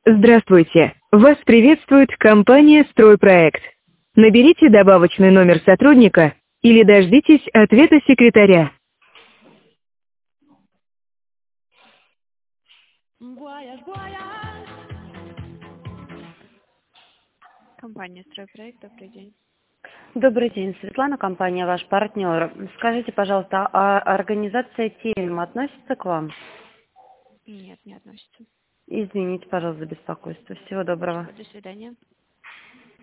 Здравствуйте! Вас приветствует компания «Стройпроект». Наберите добавочный номер сотрудника или дождитесь ответа секретаря. Компания «Стройпроект», добрый день. Добрый день, Светлана, компания «Ваш партнер». Скажите, пожалуйста, а организация «Тельма» относится к вам? Нет, не относится. Извините, пожалуйста, за беспокойство. Всего доброго. До свидания.